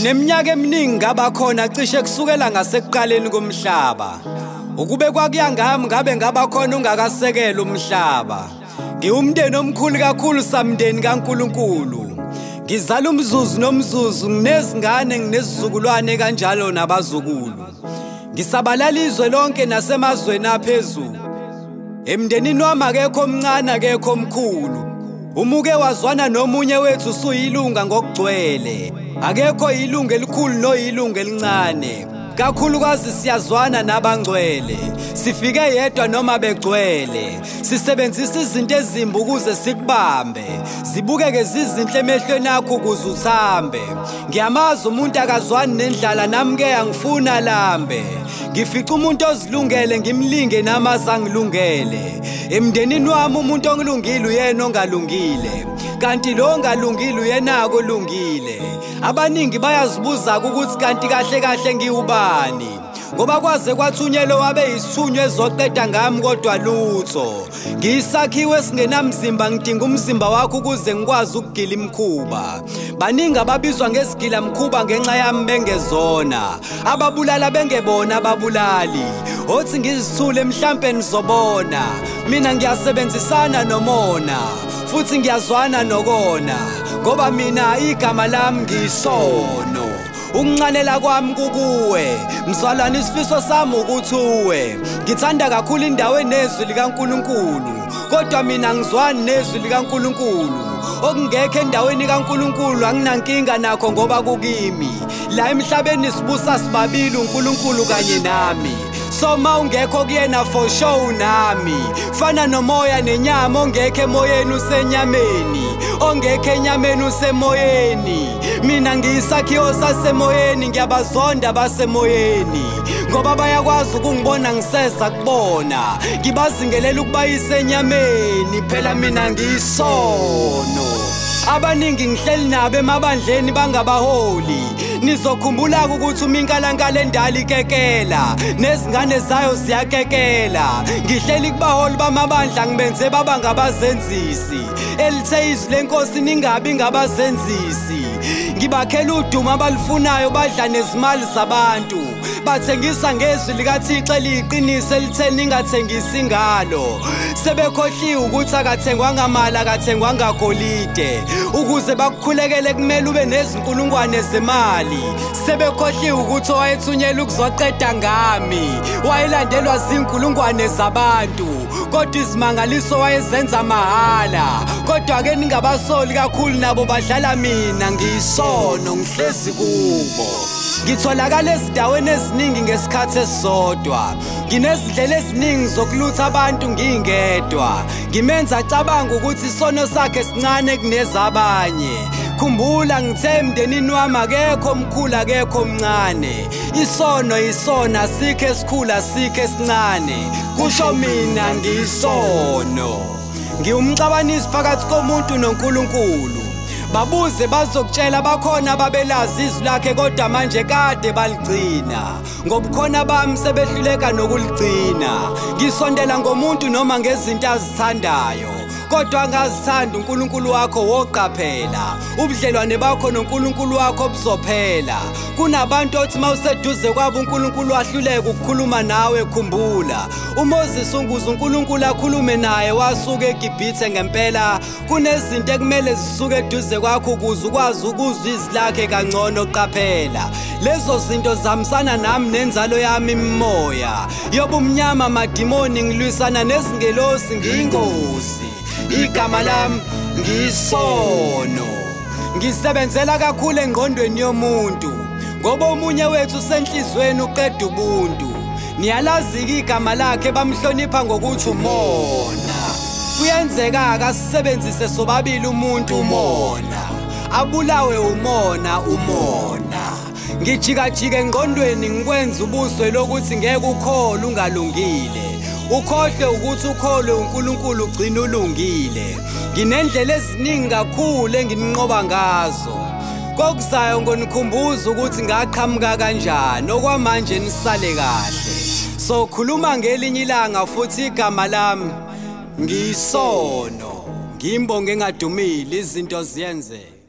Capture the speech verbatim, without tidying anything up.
Ngineminyaka eminingi ngabakhona cishe kusukela ngasekuqaleni komhlaba. Ukube kwakuya ngami ngabe ngabakhona ungakasekela umhlaba. Ngiwumndeni omkhulu kakhulu samndeni kaNkulunkulu. Ngizala umzuzu nomzuzu nginezingane nginezizukulwane kanjalo nabazukulu. Ngisabalala izwe lonke nasemazweni aphezulu. Emndenini wami akekho omncane akekho omkhulu. Umuke wazwana nomunye wethu usuyilunga ngokugcwele. Akekho ilunga elikhulu no ilunga elincane. Kakhulukazi siyazwana nabangcwele. Sifike yedwa noma begcwele. Sisebenzisa izinto ezimbi ukuze sikubambe. Zibukeke zizinhle emehlweni akho ukuze uthambe. Ngiyamazi umuntu akazwani nendlala nami ke angifuna lambe. Ngifica umuntu ozilungele ngimlinge namaza ngilungele. Emndenini wami umuntu ongilungile uyena ongalungile. Kanti lo ongalungile uyena olungile. Abaningi bayazibuza ukuthi kanti kahle kahle ngiubani. Ngoba kwaze kwathunyelwa wabe isithunywa ezoqeda ngami kodwa lutho. Ngiyisakhiwe esingenamzimba ngidinga umzimba wakho ukuze ngikwazi ukugila imkhuba. Baningi ababizwa ngesigila mkhuba ngenxa yami bengezona. Ababulala bengebona ababulali. Othi ngizithule mhlambe nizobona. Mina ngiyasebenzisana nomona. Futhi ngiyazwana nokona. Ngoba mina igama lami ngiyisono. Ukuncanela kwami kukuwe. Mzalwane isifiso sami ukuthi uwe. Ngithanda kakhulu indawo enezwi likaNkulunkulu. Kodwa mina ngizwani nezwi likaNkulunkulu. Okungekho endaweni kaNkulunkulu anginankinga nakho ngoba kukimi. La emhlabeni sibusa sibabili uNkulunkulu kanye nami. So ma ungekho kuyena for sure nami. Fana nomoya nenyama ongekho emoyeni usenyameni. Ongekho enyameni usemoyeni. Mina ngiyisakhiwo sasemoyeni ngiyabazonda basemoyeni. Ngoba bayakwazi ukungibona ngiseza kubona. Ngibazingelela ukuba isenyameni phela mina ngiyisono. Abaningi ngihleli nabo emabandleni bangabaholi. Nizokhumbula ukuthi uminkalankala endala ikekela nezingane zayo ziyakekela. Ngihleli kubaholi bamabandla ngibenze baba ngabazenzisi. Elithe izwi lenkosi ningabi ngabazenzisi. Ngibakhela uduma abalifunayo badla nezimali zabantu. Bathengisa ngezwi likaThixo eliyiqiniso elithe ningathengisi ngalo. Sebekhohliwe ukuthi akathengwa ngamali akathengwa ngagolide. Ukuze bakukhulekele kumele ube nezinkulungwane zemali. Sebekhohliwe ukuthi owayethunyelwa ukuzoqeda ngami. Wayelandelwa zinkulungwane zabantu. Kodwa izimangaliso wayezenza mahala. Kodwa ke ningabasoli kakhulu nabo badlala mina ngiyisono ngihlezi kubo. Ngitholakala ezindaweni eziningi ngesikhathi esisodwa. Nginezindlela eziningi zokulutha abantu ngingedwa. Ngimenza acabanga ukuthi isono sakhe sincane kunezabanye. Khumbula ngithe emndenini wami akekho omkhulu akekho omncane. Isono isona sikho esikhulu asikho esincane. Kusho mina ngiyisono. Ngiwumcabanisi phakathi komuntu noNkulunkulu. Babuze bazokutshela bakhona babelazi izwi lakhe kodwa manje kade baligcina. Ngobukhona bami sebehluleka nokuligcina. Ngisondela ngomuntu noma ngezinto azithandayo. Kodwa ngazithanda uNkulunkulu wakho woqaphela. Ubudlelwane bakho noNkulunkulu wakho buzophela. Kunabantu othi mawuseduze kwabo uNkulunkulu ahluleke ukukhuluma nawe khumbula. uMoses unguze uNkulunkulu akhulume naye wasuka eGibhithe ngempela. Kunezinto ekumele zisuke eduze kwakho ukuze ukwazi ukuzwa izwi lakhe kangcono qaphela. Lezo zinto zamsana nami nenzalo yami imimoya. Yobumnyama madimoni ngilwisana nezingelosi ngiyingozi. Igama lami ngiyisono. Ngisebenzela kakhulu engqondweni yomuntu. Ngoba omunye wethu usenhlizweni uqeda ubuntu. Niyalazi igama lakhe bamhlonipha ngokuthi umona. Kuyenzeka akasebenzise sobabili umuntu umona. Abulawe umona umona. Ngijikajike engqondweni ngikwenza ubuswe lokuthi ngeke ukhole ungalungile. Ukhohle ukuthi ukholwe uNkulunkulu ugcina ulungile. Nginendlela eziningi kakhulu enginqoba ngazo. Kokuzayo ngonikhumbuza ukuthi ngaqhamuka kanjani okwamanje nisale kahle. So khuluma ngelinye ilanga futhi igama lami ngiyisono. Ngimbonge ngadumile izinto ziyenzeka.